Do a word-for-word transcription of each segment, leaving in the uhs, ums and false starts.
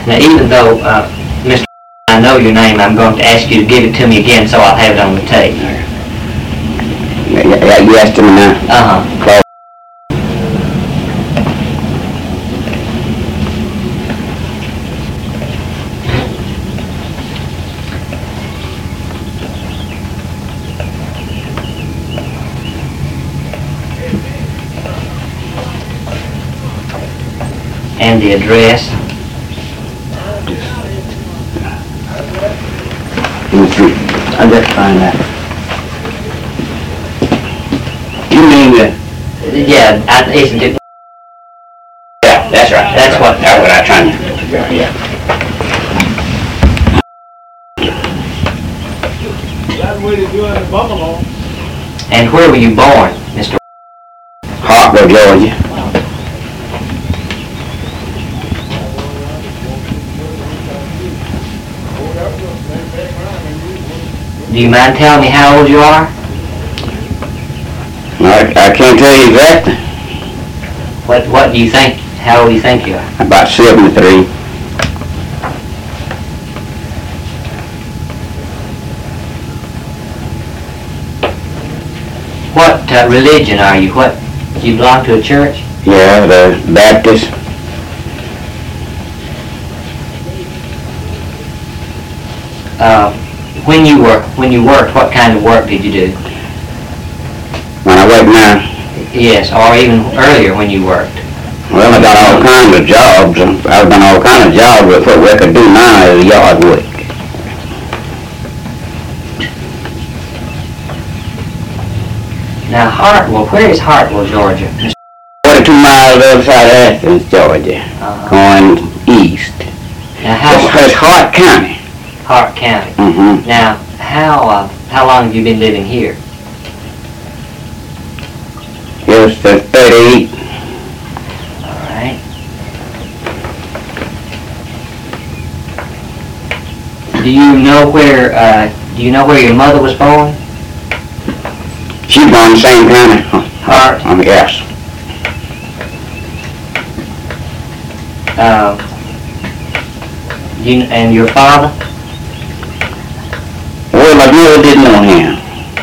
Now, even though, uh, Mister I know your name, I'm going to ask you to give it to me again so I'll have it on the tape. Yeah, yeah, you asked him now. Uh-huh. Claude. And the address. I'll just find that. You mean that? Yeah, I, isn't it? Yeah, that's right. That's what. That's what I'm trying to figure out, yeah. That's the way to do it in Buffalo. And where were you born, Mister Hartwell, Georgia. Do you mind telling me how old you are? I, I can't tell you exactly. What What do you think? How old do you think you are? About seventy-three. What uh, religion are you? What? Do you belong to a church? Yeah, the Baptist. Uh, when you were when you worked, what kind of work did you do? When I work now, Yes, or even earlier when you worked. well, I got all kinds of jobs. I've done all kinds of jobs, but what I could do now is yard work. Now, Hartwell, where is Hartwell, Georgia? forty-two miles the other side of Athens, Georgia, Uh, going east. now, how It's, it's Hart County. Hart County. Mm-hmm. Now, how uh, how long have you been living here? It was the thirty-eight. All right. Do you know where uh, Do you know where your mother was born? She born the same county. Hart. Um, yes. Uh, you and your father? Well, my mother didn't know him.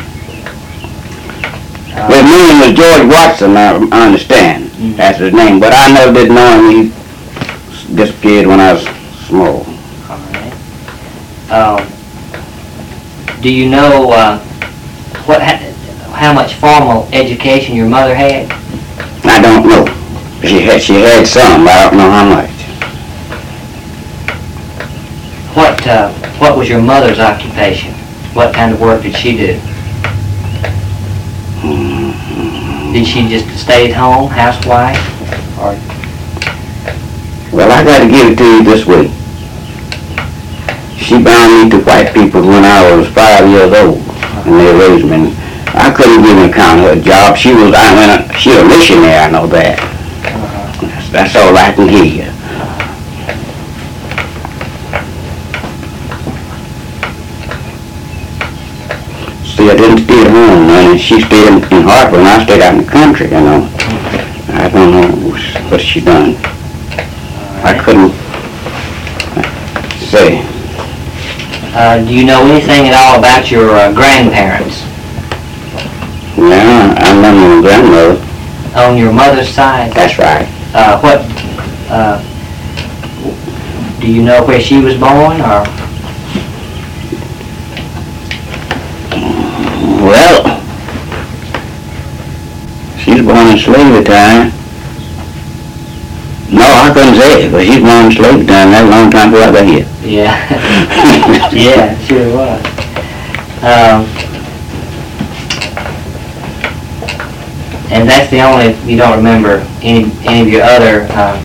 Uh, His name was George Watson, I, I understand. Mhm. That's his name. But I never did know him. He s- disappeared when I was small. All right. Um, do you know uh, what ha- how much formal education your mother had? I don't know. She had, she had some, but I don't know how much. What uh, what was your mother's occupation? What kind of work did she do? Did she just stay at home, housewife, or Well, I got to give it to you this way. She bound me to white people when I was five years old, and they raised me. I couldn't give an account of her job. She was, I mean, she was a missionary, I know that. uh, That's, that's all I can give you. See, I didn't stay at home, and she stayed in, in Hartford, and I stayed out in the country, you know. I don't know what she done. I couldn't say. uh, do you know anything at all about your uh, grandparents Yeah, I remember my grandmother. on your mother's side? That's right. Uh, what uh, do you know where she was born, or Well, she's born in slavery time. No, I couldn't say it, but she's born in slavery time. That's a long time before I got here. yeah, yeah, sure was. Um, and that's the only you don't remember any any of your other uh,